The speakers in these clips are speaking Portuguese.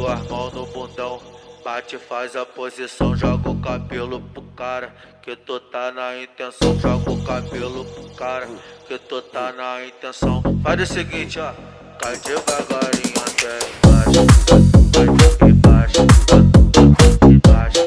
duas mãos no bundão, bate, faz a posição, joga o cabelo pro cara, que tu tá na intenção, joga o cabelo pro cara, que tu tá na intenção. Faz o seguinte, ó, cai devagarinho até embaixo, vai embaixo, embaixo,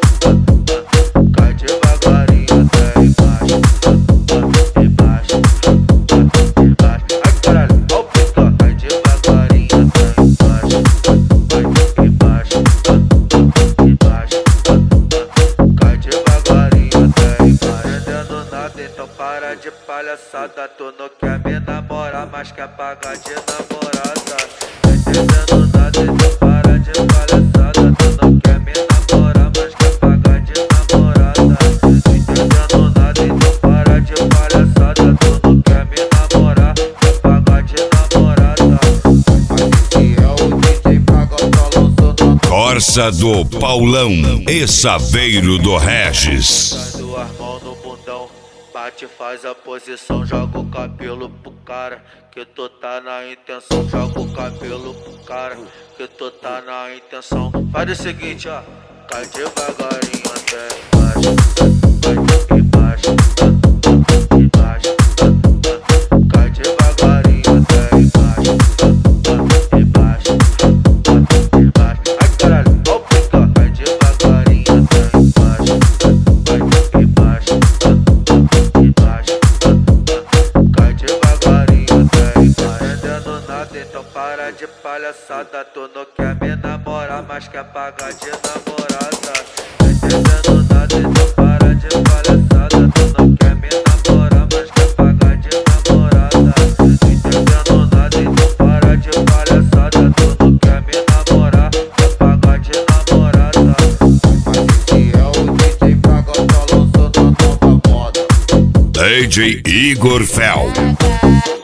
cai devagarinho até embaixo, embaixo, embaixo. Ai caralho, ó o pica, cai devagarinho até embaixo, vai embaixo, embaixo, cai devagarinho até embaixo. Entendendo nada, então para de palhaçada, tu não quer me namorar, mas quer pagar de namorada. Entendendo nada, então para de palhaçada, tu não quer me namorar, mas quer pagar de namorada. Entendendo nada, então para de palhaçada, tu não quer me namorar, quer pagar de namorada. Aqui é o DJ Pagodão, sou Corsa do Paulão e Saveiro do Regis. As duas mãos no bundão, bate, faz a posição, joga o cabelo pro cara, que tu tá na intenção, joga o cabelo pro cara, que tu tá na intenção. Faz o seguinte, ó, cai devagarinho até embaixo, vai embaixo, embaixo, cai devagarinho até embaixo, embaixo, embaixo. Ai caralho, ó o pica, cai devagarinho até embaixo, vai embaixo, embaixo, cai devagarinho até embaixo. Entendendo nada, então para de palhaçada, tu não quer me namorar, mas quer pagar de namorada. Entendendo nada, então para de palhaçada, tu não quer me namorar, mas quer pagar de namorada. Entendendo nada, então para de palhaçada, tu não quer me namorar, quer pagar de namorada. Aqui é o DJ Pagodão, sou dono da moda. DJ Igor Fel.